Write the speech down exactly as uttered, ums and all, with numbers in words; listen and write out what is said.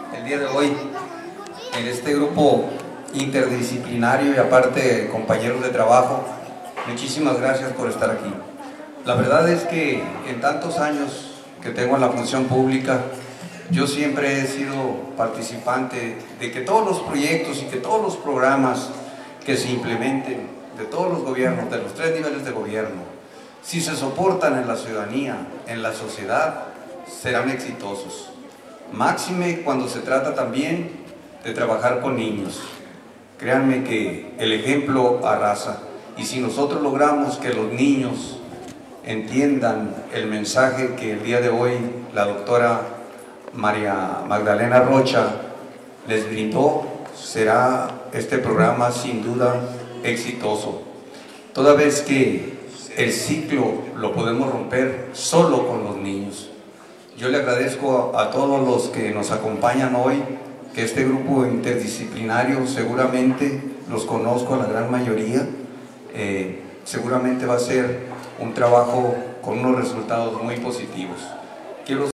el día de hoy en este grupo interdisciplinario y aparte compañeros de trabajo. Muchísimas gracias por estar aquí. La verdad es que en tantos años que tengo en la función pública, yo siempre he sido participante de que todos los proyectos y que todos los programas que se implementen de todos los gobiernos, de los tres niveles de gobierno, si se soportan en la ciudadanía, en la sociedad, serán exitosos. Máxime cuando se trata también de trabajar con niños. Créanme que el ejemplo arrasa. Y si nosotros logramos que los niños entiendan el mensaje que el día de hoy la doctora María Magdalena Rocha les brindó, será este programa sin duda exitoso. Toda vez que el ciclo lo podemos romper solo con los niños. Yo le agradezco a, a todos los que nos acompañan hoy, que este grupo interdisciplinario seguramente los conozco a la gran mayoría, eh, seguramente va a ser un trabajo con unos resultados muy positivos. Quiero